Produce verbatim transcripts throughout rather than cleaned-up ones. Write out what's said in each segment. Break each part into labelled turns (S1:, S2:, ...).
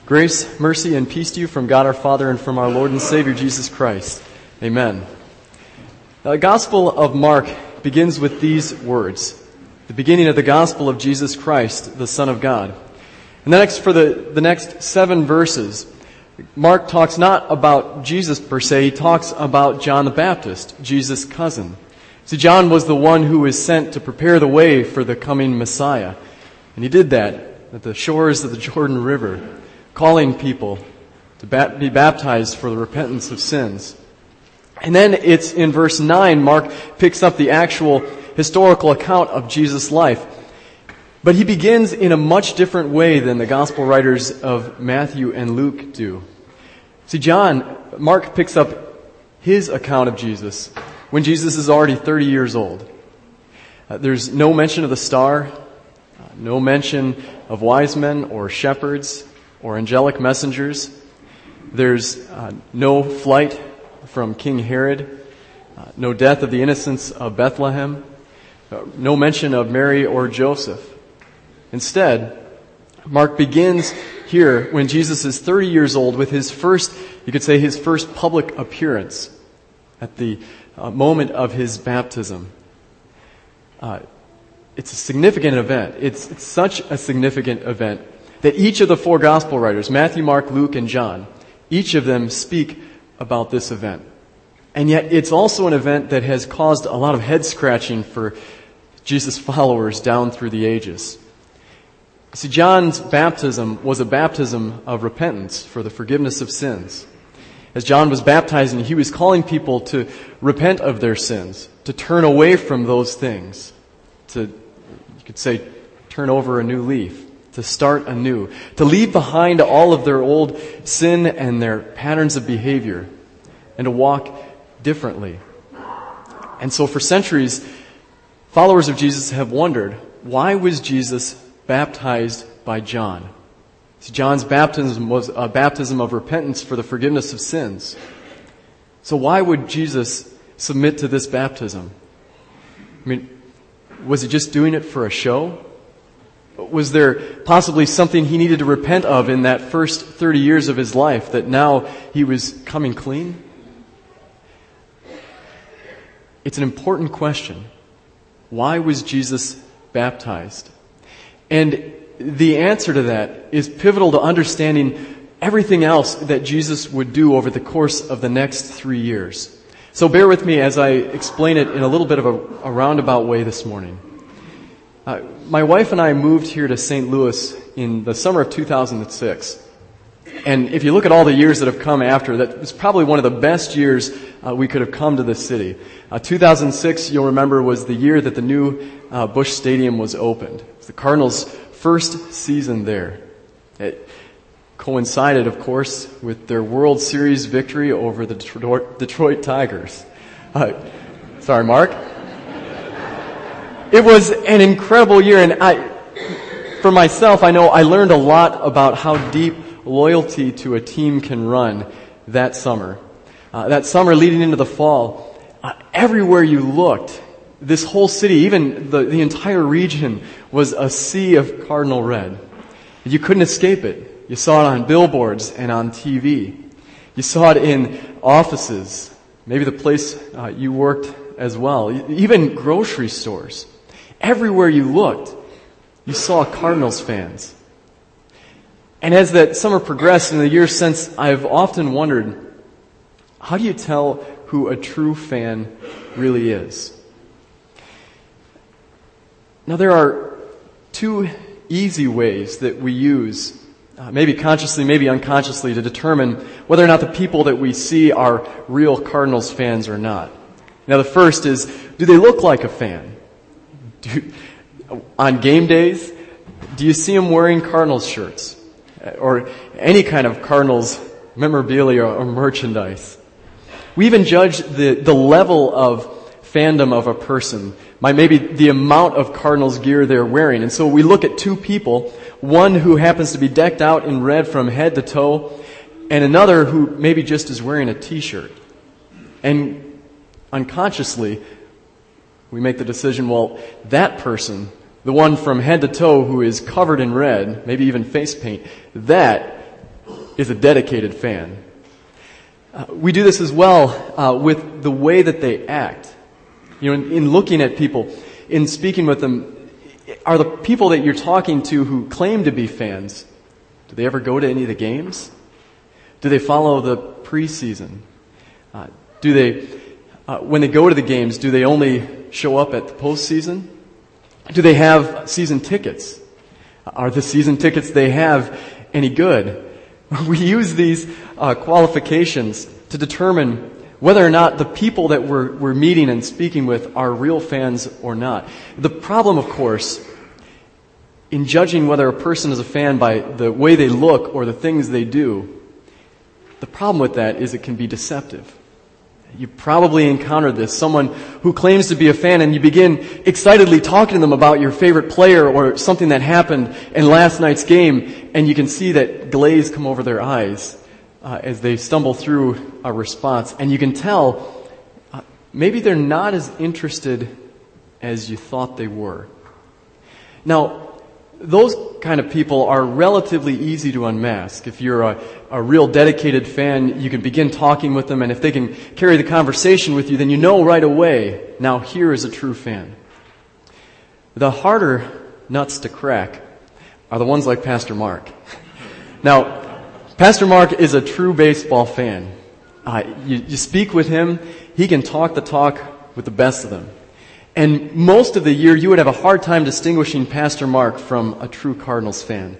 S1: Grace, mercy, and peace to you from God our Father and from our Lord and Savior Jesus Christ. Amen. The Gospel of Mark begins with these words, the beginning of the Gospel of Jesus Christ, the Son of God. And the next, for the, the next seven verses, Mark talks not about Jesus per se, he talks about John the Baptist, Jesus' cousin. See, John was the one who was sent to prepare the way for the coming Messiah. And he did that at the shores of the Jordan River, calling people to be baptized for the repentance of sins. And then it's in verse nine, Mark picks up the actual historical account of Jesus' life. But he begins in a much different way than the gospel writers of Matthew and Luke do. See, John, Mark picks up his account of Jesus when Jesus is already thirty years old. Uh, there's no mention of the star, uh, no mention of wise men or shepherds or angelic messengers. There's uh, no flight from King Herod, uh, no death of the innocents of Bethlehem, uh, no mention of Mary or Joseph. Instead, Mark begins here when Jesus is thirty years old with his first, you could say his first public appearance at the uh, moment of his baptism. Uh, it's a significant event. It's, it's such a significant event that each of the four gospel writers, Matthew, Mark, Luke, and John, each of them speak about this event. And yet it's also an event that has caused a lot of head scratching for Jesus' followers down through the ages. See, John's baptism was a baptism of repentance for the forgiveness of sins. As John was baptizing, he was calling people to repent of their sins, to turn away from those things, to, you could say, turn over a new leaf, to start anew, to leave behind all of their old sin and their patterns of behavior, and to walk differently. And so for centuries, followers of Jesus have wondered, why was Jesus baptized by John? See, John's baptism was a baptism of repentance for the forgiveness of sins. So why would Jesus submit to this baptism? I mean, was he just doing it for a show? Was there possibly something he needed to repent of in that first thirty years of his life that now he was coming clean? It's an important question. Why was Jesus baptized? And the answer to that is pivotal to understanding everything else that Jesus would do over the course of the next three years. So bear with me as I explain it in a little bit of a, a roundabout way this morning. Uh, my wife and I moved here to Saint Louis in the summer of two thousand six. And if you look at all the years that have come after, that was probably one of the best years uh, we could have come to this city. Uh, two thousand six, you'll remember, was the year that the new uh, Busch Stadium was opened. It was the Cardinals' first season there. It coincided, of course, with their World Series victory over the Detroit, Detroit Tigers. Uh, sorry, Mark. It was an incredible year, and I, for myself, I know I learned a lot about how deep loyalty to a team can run that summer. Uh, that summer leading into the fall, uh, everywhere you looked, this whole city, even the, the entire region, was a sea of cardinal red. You couldn't escape it. You saw it on billboards and on T V. You saw it in offices, maybe the place uh, you worked as well, even grocery stores. Everywhere you looked, you saw Cardinals fans. And as that summer progressed in the years since, I've often wondered, how do you tell who a true fan really is? Now, there are two easy ways that we use, uh, maybe consciously, maybe unconsciously, to determine whether or not the people that we see are real Cardinals fans or not. Now, the first is, do they look like a fan? Do, on game days, do you see them wearing Cardinals shirts? Or any kind of Cardinals memorabilia or merchandise? We even judge the, the level of fandom of a person by maybe the amount of Cardinals gear they're wearing. And so we look at two people, one who happens to be decked out in red from head to toe, and another who maybe just is wearing a t-shirt. And unconsciously, we make the decision, well, that person, the one from head to toe who is covered in red, maybe even face paint, that is a dedicated fan. Uh, we do this as well uh, with the way that they act. You know, in, in looking at people, in speaking with them, are the people that you're talking to who claim to be fans, do they ever go to any of the games? Do they follow the preseason? Uh, do they, uh, when they go to the games, do they only show up at the postseason? Do they have season tickets? Are the season tickets they have any good? We use these uh, qualifications to determine whether or not the people that we're, we're meeting and speaking with are real fans or not. The problem, of course, in judging whether a person is a fan by the way they look or the things they do, the problem with that is it can be deceptive. You probably encountered this, someone who claims to be a fan, and you begin excitedly talking to them about your favorite player or something that happened in last night's game, and you can see that glaze come over their eyes uh, as they stumble through a response. And you can tell uh, maybe they're not as interested as you thought they were. Now, those kind of people are relatively easy to unmask. If you're a, a real dedicated fan, you can begin talking with them, and if they can carry the conversation with you, then you know right away, now here is a true fan. The harder nuts to crack are the ones like Pastor Mark. Now, Pastor Mark is a true baseball fan. Uh, you, you speak with him, he can talk the talk with the best of them. And most of the year, you would have a hard time distinguishing Pastor Mark from a true Cardinals fan.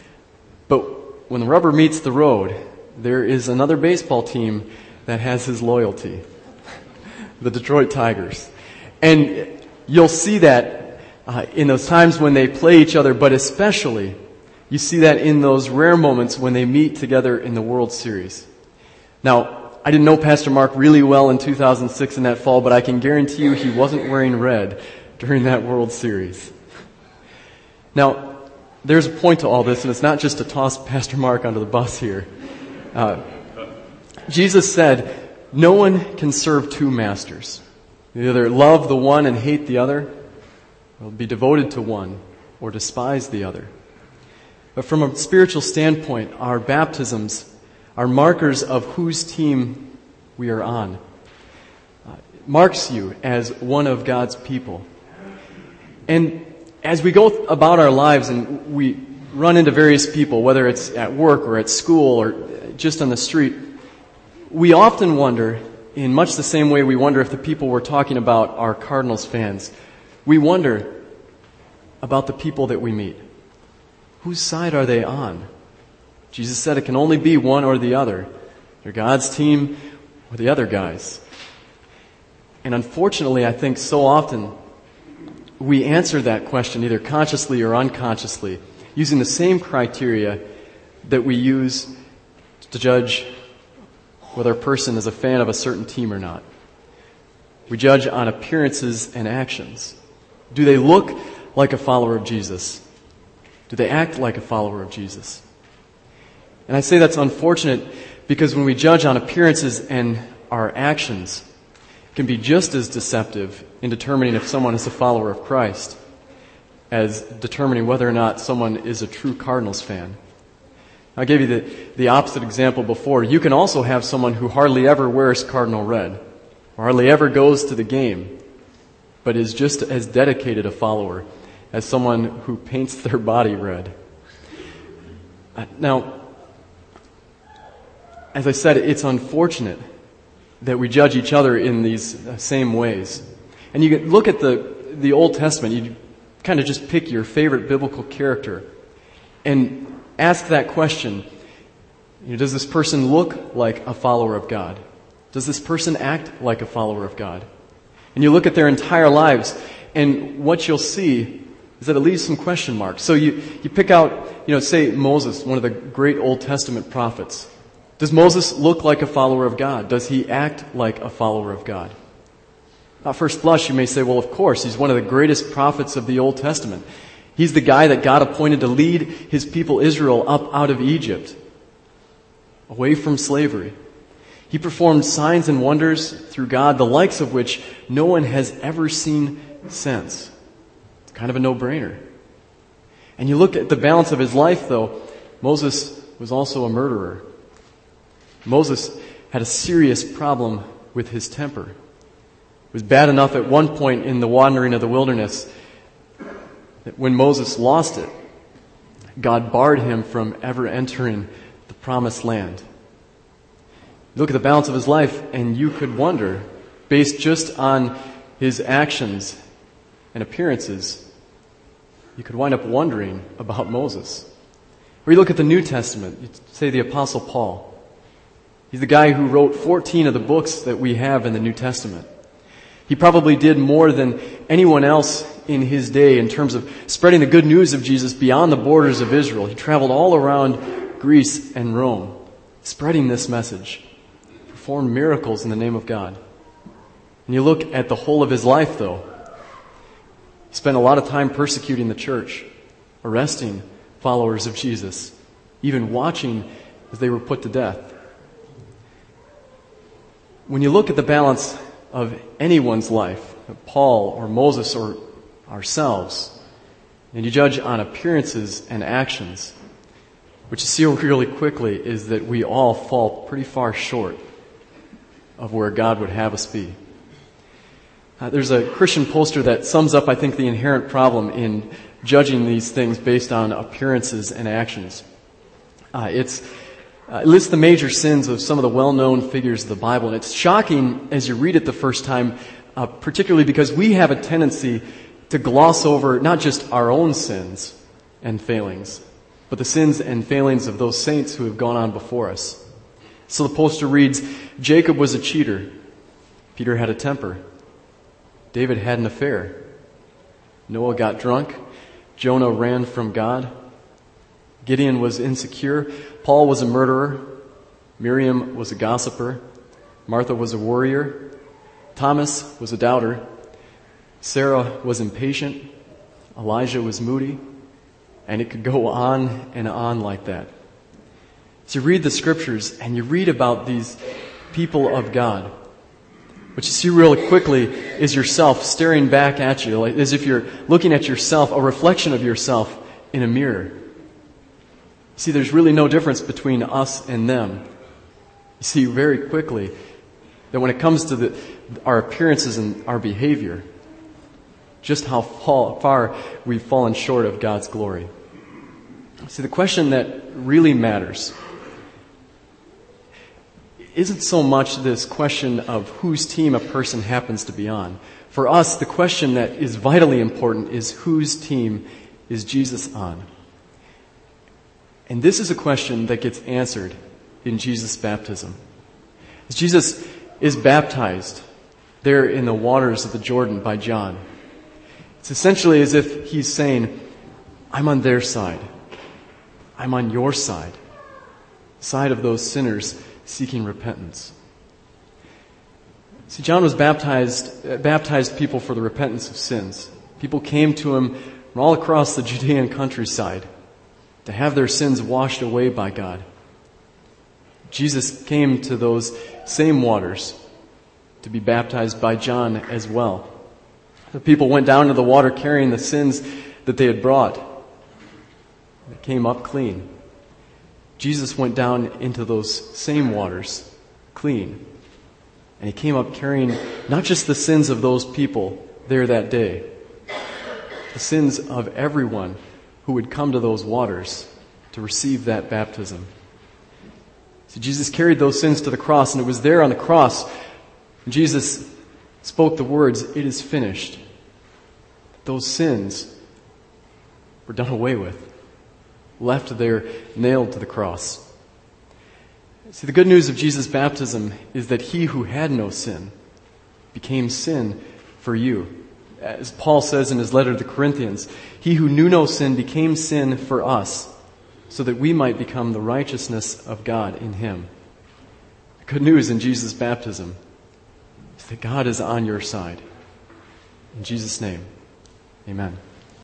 S1: But when the rubber meets the road, there is another baseball team that has his loyalty. The Detroit Tigers. And you'll see that uh, in those times when they play each other, but especially you see that in those rare moments when they meet together in the World Series. Now, I didn't know Pastor Mark really well in two thousand six in that fall, but I can guarantee you he wasn't wearing red during that World Series. Now, there's a point to all this, and it's not just to toss Pastor Mark under the bus here. Uh, Jesus said, no one can serve two masters. You either love the one and hate the other, or be devoted to one, or despise the other. But from a spiritual standpoint, our baptisms are markers of whose team we are on. Uh, marks you as one of God's people. And as we go about our lives and we run into various people, whether it's at work or at school or just on the street, we often wonder, in much the same way we wonder if the people we're talking about are Cardinals fans, we wonder about the people that we meet. Whose side are they on? Jesus said it can only be one or the other. They're God's team or the other guys. And unfortunately, I think so often we answer that question either consciously or unconsciously using the same criteria that we use to judge whether a person is a fan of a certain team or not. We judge on appearances and actions. Do they look like a follower of Jesus? Do they act like a follower of Jesus? And I say that's unfortunate because when we judge on appearances and our actions, it can be just as deceptive in determining if someone is a follower of Christ as determining whether or not someone is a true Cardinals fan. I gave you the, the opposite example before. You can also have someone who hardly ever wears cardinal red, or hardly ever goes to the game, but is just as dedicated a follower as someone who paints their body red. Uh, now, as I said, it's unfortunate that we judge each other in these uh, same ways. And you can look at the, the Old Testament, you kind of just pick your favorite biblical character and ask that question. You know, does this person look like a follower of God? Does this person act like a follower of God? And you look at their entire lives, and what you'll see is that it leaves some question marks. So you, you pick out, you know, say Moses, one of the great Old Testament prophets. Does Moses look like a follower of God? Does he act like a follower of God? At first blush, you may say, well, of course, he's one of the greatest prophets of the Old Testament. He's the guy that God appointed to lead his people Israel up out of Egypt, away from slavery. He performed signs and wonders through God, the likes of which no one has ever seen since. It's kind of a no-brainer. And you look at the balance of his life, though, Moses was also a murderer. Moses had a serious problem with his temper. It was bad enough at one point in the wandering of the wilderness that when Moses lost it, God barred him from ever entering the promised land. Look at the balance of his life, and you could wonder, based just on his actions and appearances, you could wind up wondering about Moses. Or you look at the New Testament, you say the Apostle Paul. He's the guy who wrote fourteen of the books that we have in the New Testament. He probably did more than anyone else in his day in terms of spreading the good news of Jesus beyond the borders of Israel. He traveled all around Greece and Rome, spreading this message, performed miracles in the name of God. And you look at the whole of his life, though. He spent a lot of time persecuting the church, arresting followers of Jesus, even watching as they were put to death. When you look at the balance of anyone's life, Paul or Moses or ourselves, and you judge on appearances and actions, what you see really quickly is that we all fall pretty far short of where God would have us be. Uh, there's a Christian poster that sums up, I think, the inherent problem in judging these things based on appearances and actions. Uh, it's uh, it lists the major sins of some of the well-known figures of the Bible, and it's shocking as you read it the first time, uh, particularly because we have a tendency to gloss over not just our own sins and failings, but the sins and failings of those saints who have gone on before us. So the poster reads, Jacob was a cheater. Peter had a temper. David had an affair. Noah got drunk. Jonah ran from God. Gideon was insecure. Paul was a murderer. Miriam was a gossiper. Martha was a worrier. Thomas was a doubter. Sarah was impatient. Elijah was moody. And it could go on and on like that. So you read the scriptures and you read about these people of God. What you see really quickly is yourself staring back at you, like as if you're looking at yourself, a reflection of yourself in a mirror. See, there's really no difference between us and them. You see very quickly that when it comes to the, our appearances and our behavior, just how far we've fallen short of God's glory. See, the question that really matters isn't so much this question of whose team a person happens to be on. For us, the question that is vitally important is whose team is Jesus on? And this is a question that gets answered in Jesus' baptism. As Jesus is baptized there in the waters of the Jordan by John, it's essentially as if he's saying, I'm on their side. I'm on your side. Side of those sinners seeking repentance. See, John was baptized, uh, baptized people for the repentance of sins. People came to him from all across the Judean countryside to have their sins washed away by God. Jesus came to those same waters to be baptized by John as well. The people went down to the water carrying the sins that they had brought. They came up clean. Jesus went down into those same waters clean. And he came up carrying not just the sins of those people there that day, the sins of everyone who would come to those waters to receive that baptism. So Jesus carried those sins to the cross, and it was there on the cross when Jesus spoke the words, "It is finished." Those sins were done away with, left there nailed to the cross. See, the good news of Jesus' baptism is that he who had no sin became sin for you. As Paul says in his letter to the Corinthians, he who knew no sin became sin for us, so that we might become the righteousness of God in him. The good news in Jesus' baptism is that God is on your side. In Jesus' name, amen.